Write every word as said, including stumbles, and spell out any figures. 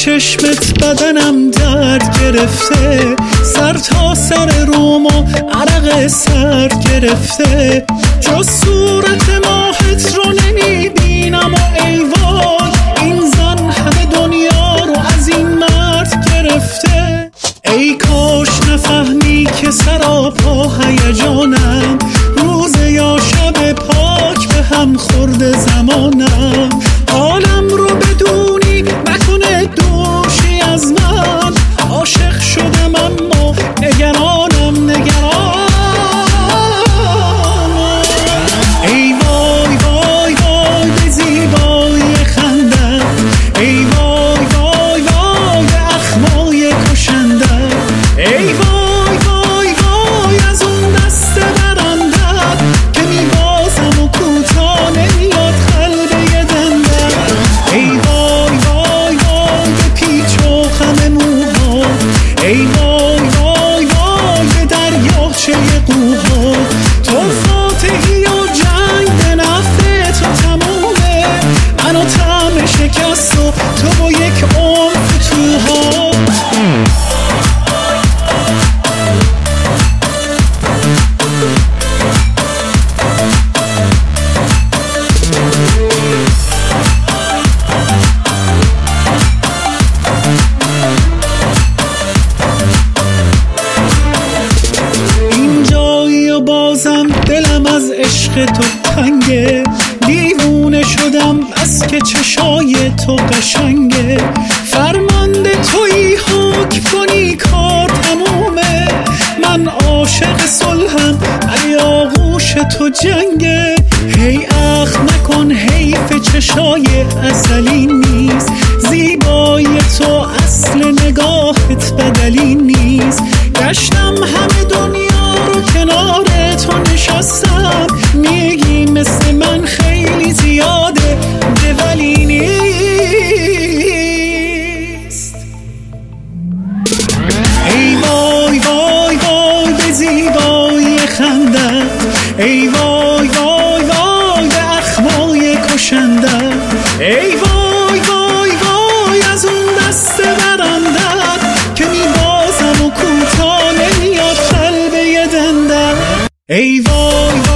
چشمت بدنم درد گرفته، سر تا سر روم و عرق سر گرفته، جز صورت ماهت رو نمیبینم و ای وای این زن همه دنیا رو از این مرد گرفته. ای کاش نفهمی که سراپا هیجانم، روز یا شب پاک به هم خورده زمانم، حالم رو بدونی نکنه دوشی از من، عاشق شدم اما نگرانم نگرانم. ای وای وای وای به زیبایی خندم، ای وای وای وای به اخمای کشندم، ای وای وای وای از اون دست برندم که میبازم و کوتا نمیاد قلب یه دندم. ای وای وای وای به پیچ و خم موها، ای وای وای وای به دریاچه قوها، تو فاتحی و جنگ به نفع تو تمومه، منو طعم شکست و تو با یک عمر فتوها. بازم دلم از عشق تو تنگه، دیوونه شدم بس که چشای تو قشنگه، فرمانده تویی حکم کنی کار تمومه، من عاشق صلحم ولی آغوش تو جنگه. هی اخ نکن حیف چشای ازلی نیست، زیبایی تو اصل نگاهت بدلی نیست، گشتم همه دنیا رو کنار تو نشستم، میگی مثل من خیلی زیاده ده ولی نیست. ای وای وای وای به زیبایی خندم، ای وای وای وای به اخمای کشندم، ای وای وای وای از اون دست برندم که میبازم و کوتا نمیاد قلب یه دندم. ای وای